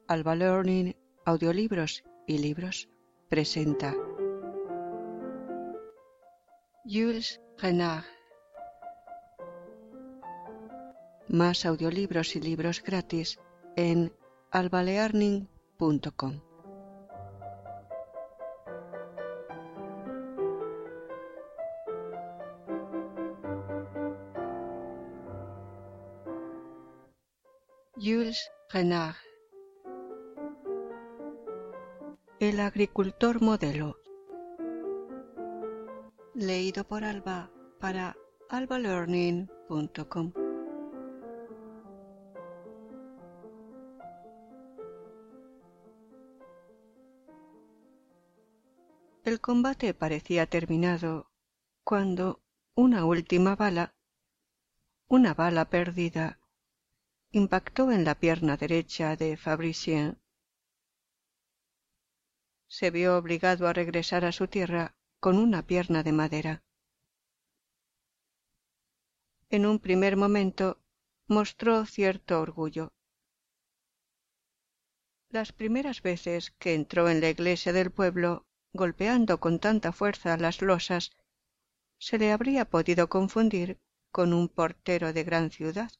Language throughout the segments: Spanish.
Alba Learning, audiolibros y libros, presenta Jules Renard. Más audiolibros y libros gratis en albalearning.com. Jules Renard. El agricultor modelo. Leído por Alba para albalearning.com. El combate parecía terminado cuando una última bala, una bala perdida, impactó en la pierna derecha de Fabricien. Se vio obligado a regresar a su tierra con una pierna de madera. En un primer momento mostró cierto orgullo. Las primeras veces que entró en la iglesia del pueblo, golpeando con tanta fuerza las losas, se le habría podido confundir con un portero de gran ciudad.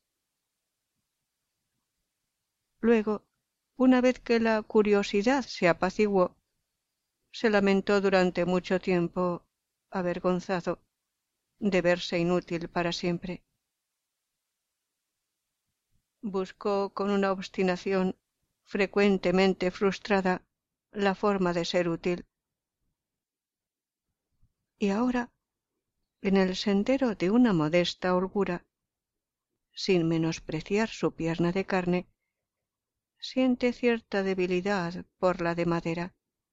Luego, una vez que la curiosidad se apaciguó, se lamentó durante mucho tiempo, avergonzado, de verse inútil para siempre. Buscó con una obstinación frecuentemente frustrada la forma de ser útil. Y ahora, en el sendero de una modesta holgura, sin menospreciar su pierna de carne, siente cierta debilidad por la de madera.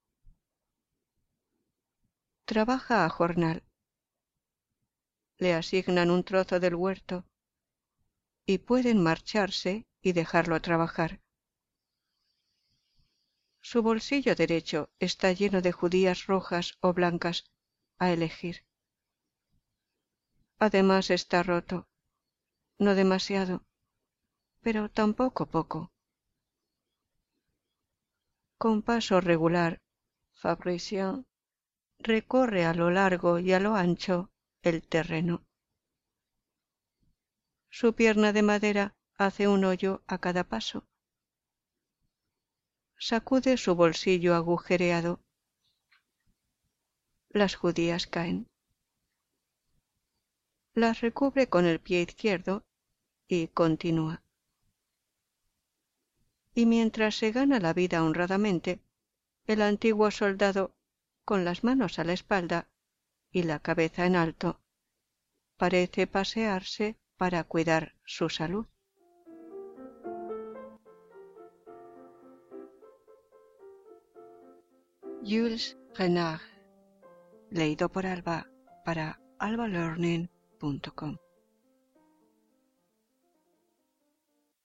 Trabaja a jornal. Le asignan un trozo del huerto y pueden marcharse y dejarlo trabajar. Su bolsillo derecho está lleno de judías rojas o blancas a elegir. Además está roto, no demasiado, pero tampoco poco. Con paso regular, Fabricien recorre a lo largo y a lo ancho el terreno. Su pierna de madera hace un hoyo a cada paso. Sacude su bolsillo agujereado. Las judías caen. Las recubre con el pie izquierdo y continúa. Y mientras se gana la vida honradamente, el antiguo soldado, con las manos a la espalda y la cabeza en alto, parece pasearse para cuidar su salud. Jules Renard. Leído por Alba para albalearning.com.